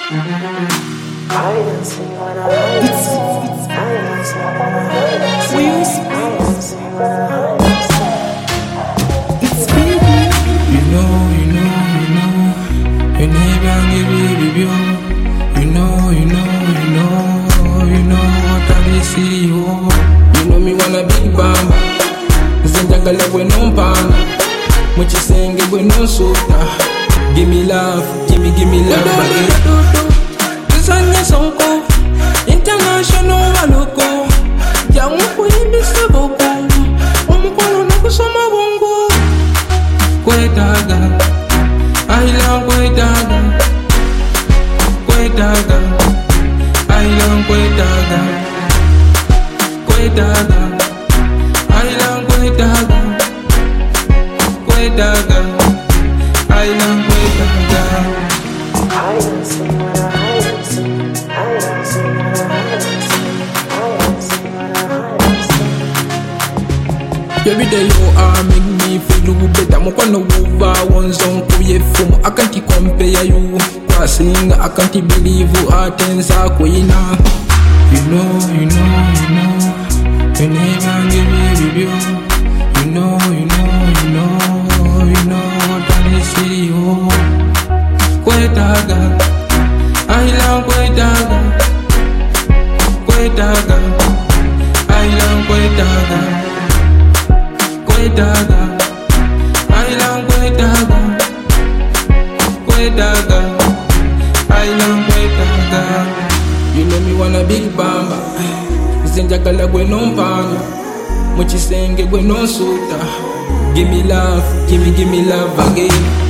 Me wanna big bamba Zinjagala we no pana Muchisenge we no suta Give me love again Tusanye sonko International waloko Jangu kuibisa boko Umukono nakusoma bongo Kwetaga Ahilang kwetaga Kwetaga Ahilang kwetaga Kwetaga Ahilang kwetaga Kwetaga Ahilang kwetaga Every day you are make me feel better. Mo kwano wuva wonzon kuye fumo. I can't compare you. Crossing, I can't believe you are tensa queena. You know. You never give me review. You know. That is you. Kwetaga, Ahilang kwetaga, Kwetaga, Ahilang kwetaga. Kwetaga, Ahilang kwetaga, Kwetaga, Ahilang kwetaga. You know me wanna big bamba. Zinjagala we no pana. Muchisenge we no suta. Give me love again.